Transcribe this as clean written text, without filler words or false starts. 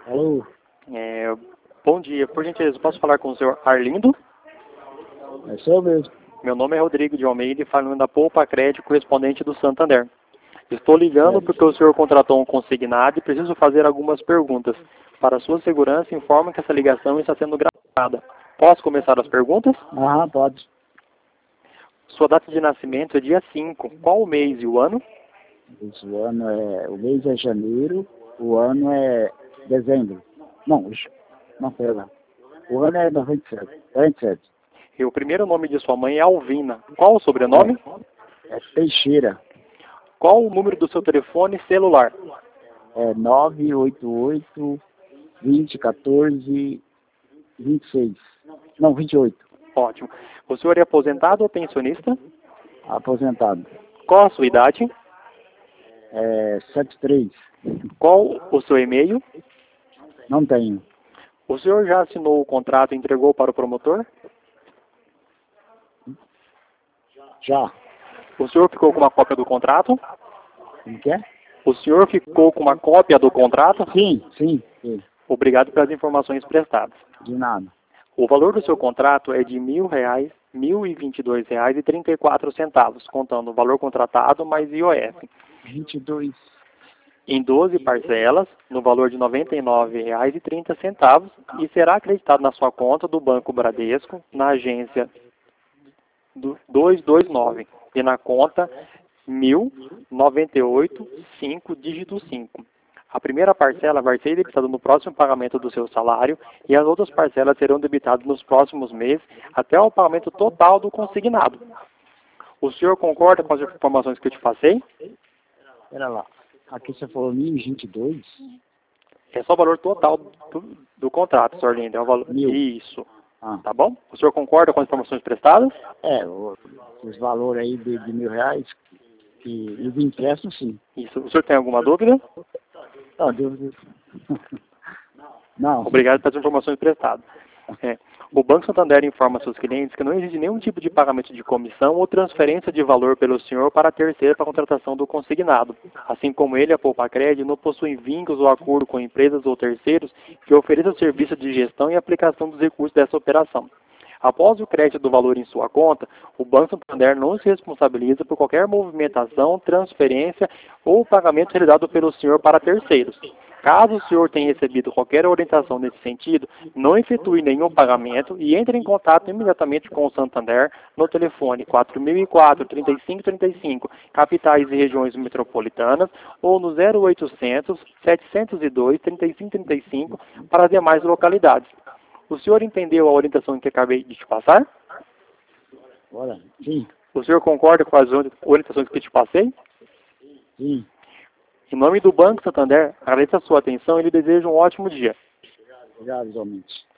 Alô, É, bom dia, por gentileza, posso falar com o senhor Arlindo? é seu mesmo. Meu nome é Rodrigo de Almeida e falando da Poupa Crédito, correspondente do Santander. Estou ligando Certo. porque o senhor contratou um consignado e preciso fazer algumas perguntas. Para sua segurança, informa que essa ligação está sendo gravada. Posso começar as perguntas? Aham, pode. Sua data de nascimento é dia 5. Qual o mês e o ano? O mês é janeiro, o ano é dezembro. Não, não, pera. O ano é 97. 47. E o primeiro nome de sua mãe é Alvina. Qual o sobrenome? É Teixeira. Qual o número do seu telefone celular? É 988 2014 26. Não, 28. Ótimo. O senhor é aposentado ou pensionista? Aposentado. Qual a sua idade? É 73. Qual o seu e-mail? Não tenho. O senhor já assinou o contrato e entregou para o promotor? Já. O senhor ficou com uma cópia do contrato? Como que é? O senhor ficou com uma cópia do contrato? Sim. Obrigado pelas informações prestadas. De nada. O valor do seu contrato é de R$ 1.022,34, contando o valor contratado mais IOF, 22. em 12 parcelas, no valor de R$ 99,30, e será acreditado na sua conta do Banco Bradesco, na agência 229 e na conta 1098,5, dígito 5. A primeira parcela vai ser debitada no próximo pagamento do seu salário e as outras parcelas serão debitadas nos próximos meses até o pagamento total do consignado. O senhor concorda com as informações que eu te passei? Pera lá. Aqui você falou 1022? É só o valor total do contrato, senhor Lindo. É o valor. Mil. Isso. Ah. Tá bom? O senhor concorda com as informações prestadas? Os valores aí de R$ 1.000 e de empréstimo, sim. Isso. O senhor tem alguma dúvida? Não, dúvida. Não. Obrigado pelas informações prestadas. O Banco Santander informa seus clientes que não existe nenhum tipo de pagamento de comissão ou transferência de valor pelo senhor para terceiro para a contratação do consignado. Assim como ele, a Poupa Crédito, não possuem vínculos ou acordo com empresas ou terceiros que ofereçam serviço de gestão e aplicação dos recursos dessa operação. Após o crédito do valor em sua conta, o Banco Santander não se responsabiliza por qualquer movimentação, transferência ou pagamento realizado pelo senhor para terceiros. Caso o senhor tenha recebido qualquer orientação nesse sentido, não efetue nenhum pagamento e entre em contato imediatamente com o Santander no telefone 4004-3535, capitais e regiões metropolitanas, ou no 0800 702 3535 para as demais localidades. O senhor entendeu a orientação que acabei de te passar? Olha, sim. O senhor concorda com as orientações que te passei? Sim. Em nome do Banco Santander, agradeço a sua atenção e lhe desejo um ótimo dia. Obrigado, igualmente.